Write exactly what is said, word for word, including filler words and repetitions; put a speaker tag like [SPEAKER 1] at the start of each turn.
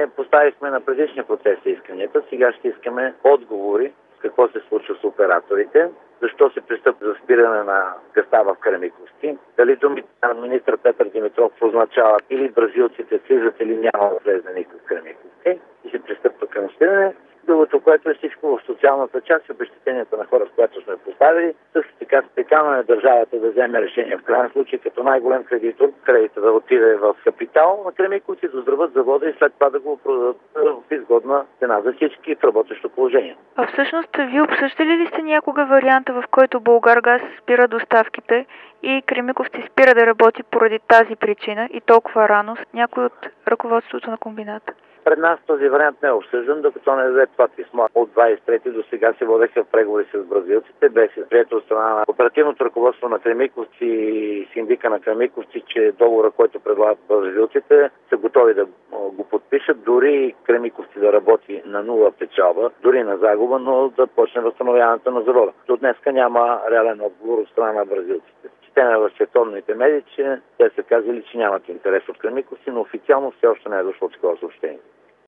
[SPEAKER 1] Ние поставихме на предишния процес исканията, сега ще искаме отговори какво се случва с операторите, защо се пристъпва за спиране на газа в Кремиковци, дали думите на министър Петър Димитров означават или бразилците влизат или няма да влезе никой в Кремиковци и се пристъпва към спиране. Другото, което е всичко в социалната част, обезщетенията на хора, с които сме поставили, също така спекална държавата да вземе решение в крайен случай като най-голем кредитор, кредита да отиде в капитал на Кремиковци, да оздравят завода и след това да го продадат в изгодна цена за всички в работещо положение.
[SPEAKER 2] А всъщност, вие обсъждали ли сте някога варианта, в който Булгаргаз спира доставките и Кремиковци спира да работи поради тази причина и толкова рано с някой от ръководството на комбината?
[SPEAKER 1] Пред нас този вариант не е обсъждан, докато не даде това писмо. От двадесет и трети до сега се водеха преговори с бразилците. Беше прието от страна на оперативното ръководство на Кремиковци и синдика на Кремиковци, че договора, който предлагат бразилците, са готови да го подпишат, дори Кремиковци да работи на нула печалба, дори на загуба, но да почне възстановяването на завода. До днеска няма реален отговор от страна на бразилците. Четеме в световните медии, че те са казали, че нямат интерес от Кремиковци, но официално все още не е дошло такова съобщение.